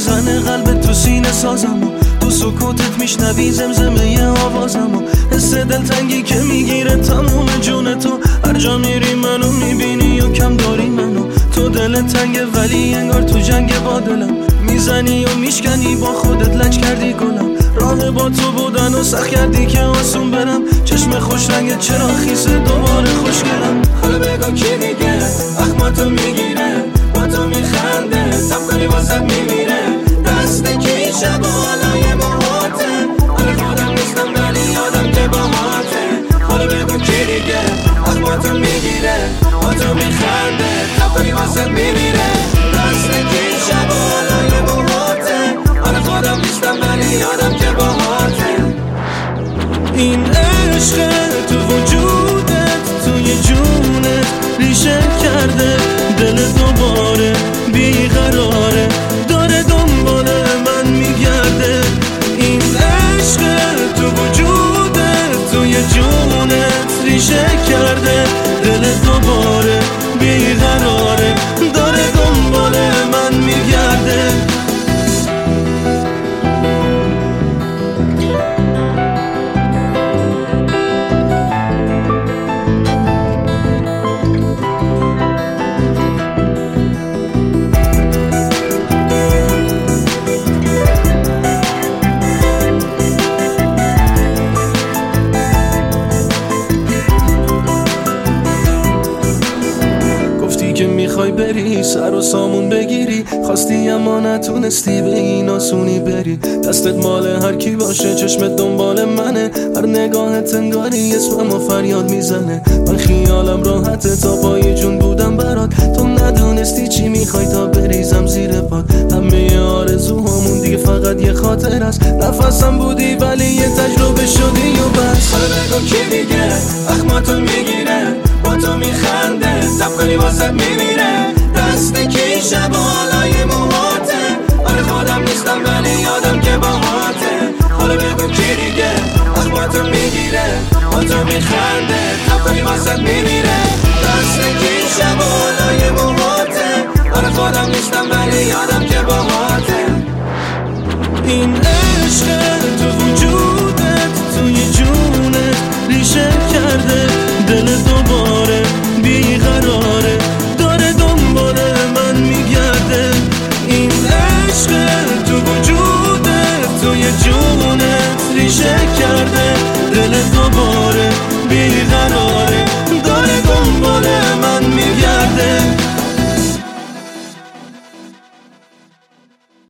میزنه قلبت تو سینه سازمو، تو سکوتت میشنوی زمزمه آوازمو، حس دلتنگی که میگیره تموم جون تو، هر جا میری منو میبینی و کم داری منو، تو دلت تنگه ولی انگار تو جنگ با دلم، میزنی و میشکنی با خودت لج کردی گلم، راه با تو بودن و سخت کردی که آسون برم، چشم خوش رنگت چرا خیسه دوباره خوشگلم. حالا بگو کی دیگه اخماتو میگیره، با تو میخنده تب کنی واسد میمیره، دست کی شب و حالای موهاته، حالا خودم نیستم ولی یادم که باهاته. حالا بگو کی دیگه اخماتو میگیره، با تو میخنده تب کنی واسد میمیره، دست کی شب و حالای موهاته، حالا خودم نیستم ولی یادم که باهاته. این عشق تو وجودت توی جونت ریشه کرده، دل دوباره بیقراره داره دنبال من میگرده. این عشق تو وجودت توی جونت ریشه کرده، دل دوباره بیقراره داره دنبال من میگرده. که میخوای بری سر و سامون بگیری، خواستی اما نتونستی به این آسونی بری، دستت مال هر کی باشه چشمت دنبال منه، هر نگاهت انگاری اسممو فریاد میزنه، من خیالم راحته تا پای جون بودم برات، تو ندونستی چی میخوای تا بریزم زیر پات، همه آرزوهامون دیگه فقط یه خاطر است، نفسم بودی ولی یه تجربه شدی و بس. حالا بگو کی دیگه اخماتو میگیره، با تو میخنده تب کنی واسد میمیره، دست کی شب و حالای موهاته، آره خودم نیستم ولی یادم که باهاته. حالا بگو کی دیگه اخماتو میگیره، با تو میخنده تب کنی واسد میمیره، دست کی شب و حالای موهاته، آره خودم نیستم ولی یادم که باهاته. این